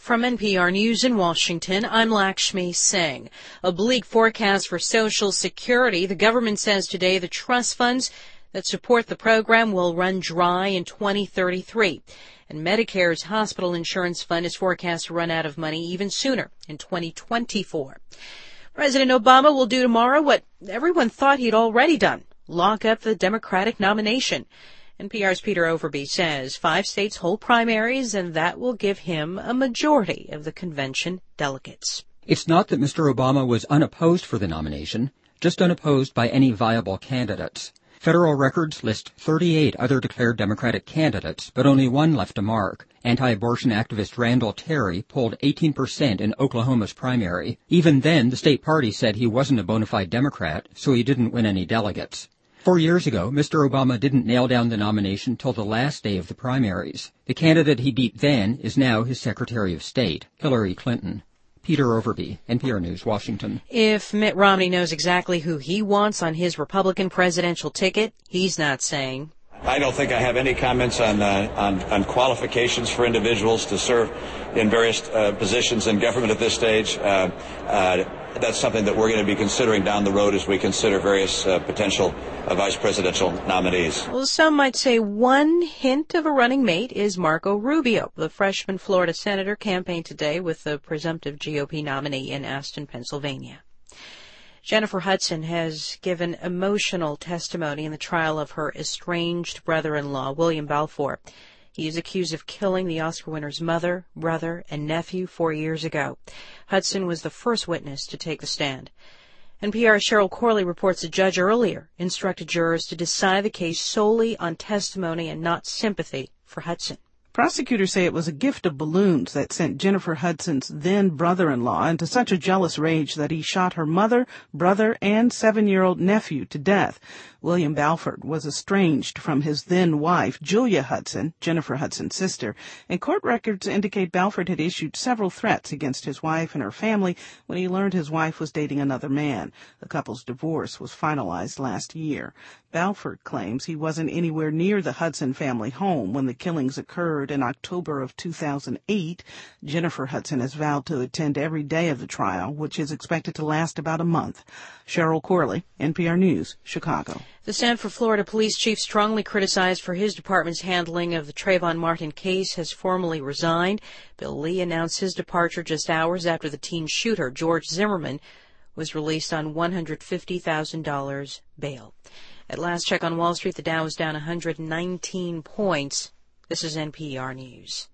From NPR News in Washington, I'm Lakshmi Singh. A bleak forecast for Social Security. The government says today the trust funds that support the program will run dry in 2033. And Medicare's hospital insurance fund is forecast to run out of money even sooner, in 2024. President Obama will do tomorrow what everyone thought he'd already done, lock up the Democratic nomination. NPR's Peter Overby says 5 states hold primaries, and that will give him a majority of the convention delegates. It's not that Mr. Obama was unopposed for the nomination, just unopposed by any viable candidates. Federal records list 38 other declared Democratic candidates, but only one left a mark. Anti-abortion activist Randall Terry polled 18% in Oklahoma's primary. Even then, the state party said he wasn't a bona fide Democrat, so he didn't win any delegates. 4 years ago, Mr. Obama didn't nail down the nomination till the last day of the primaries. The candidate he beat then is now his Secretary of State, Hillary Clinton. Peter Overby, NPR News, Washington. If Mitt Romney knows exactly who he wants on his Republican presidential ticket, he's not saying. I don't think I have any comments on qualifications for individuals to serve in various positions in government at this stage. That's something that we're going to be considering down the road as we consider various potential vice presidential nominees. Well, some might say one hint of a running mate is Marco Rubio. The freshman Florida senator campaigned today with the presumptive GOP nominee in Aston, Pennsylvania. Jennifer Hudson has given emotional testimony in the trial of her estranged brother-in-law, William Balfour. He is accused of killing the Oscar winner's mother, brother, and nephew 4 years ago. Hudson was the first witness to take the stand. NPR's Cheryl Corley reports a judge earlier instructed jurors to decide the case solely on testimony and not sympathy for Hudson. Prosecutors say it was a gift of balloons that sent Jennifer Hudson's then brother-in-law into such a jealous rage that he shot her mother, brother, and 7-year-old nephew to death. William Balfour was estranged from his then wife, Julia Hudson, Jennifer Hudson's sister, and court records indicate Balfour had issued several threats against his wife and her family when he learned his wife was dating another man. The couple's divorce was finalized last year. Balfour claims he wasn't anywhere near the Hudson family home when the killings occurred in October of 2008. Jennifer Hudson has vowed to attend every day of the trial, which is expected to last about a month. Cheryl Corley, NPR News, Chicago. The Sanford, Florida police chief, strongly criticized for his department's handling of the Trayvon Martin case, has formally resigned. Bill Lee announced his departure just hours after the teen shooter, George Zimmerman, was released on $150,000 bail. At last check on Wall Street, the Dow was down 119 points. This is NPR News.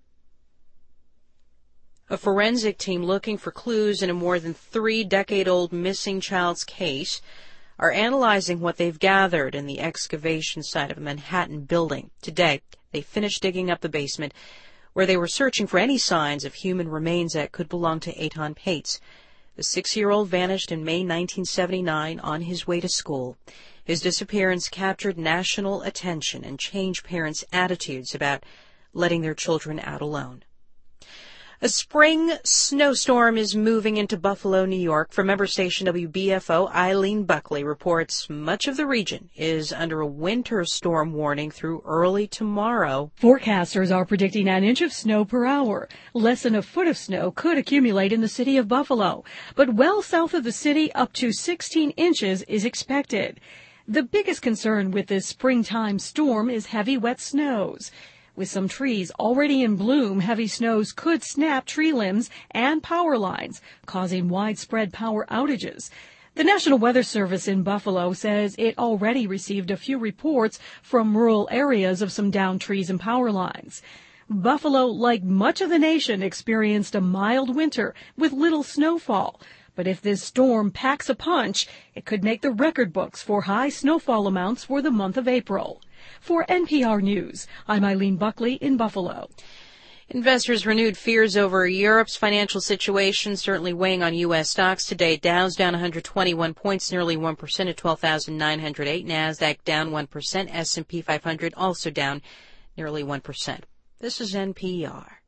A forensic team looking for clues in a more than 3-decade-old missing child's case are analyzing what they've gathered in the excavation site of a Manhattan building. Today, they finished digging up the basement where they were searching for any signs of human remains that could belong to Eitan Pates. The 6-year-old vanished in May 1979 on his way to school. His disappearance captured national attention and changed parents' attitudes about letting their children out alone. A spring snowstorm is moving into Buffalo, New York. From member station WBFO, Eileen Buckley reports much of the region is under a winter storm warning through early tomorrow. Forecasters are predicting an inch of snow per hour. Less than a foot of snow could accumulate in the city of Buffalo, but well south of the city, up to 16 inches is expected. The biggest concern with this springtime storm is heavy, wet snows. With some trees already in bloom, heavy snows could snap tree limbs and power lines, causing widespread power outages. The National Weather Service in Buffalo says it already received a few reports from rural areas of some downed trees and power lines. Buffalo, like much of the nation, experienced a mild winter with little snowfall. But if this storm packs a punch, it could make the record books for high snowfall amounts for the month of April. For NPR News, I'm Eileen Buckley in Buffalo. Investors renewed fears over Europe's financial situation, certainly weighing on U.S. stocks today. Dow's down 121 points, nearly 1% at 12,908. NASDAQ down 1%. S&P 500 also down nearly 1%. This is NPR.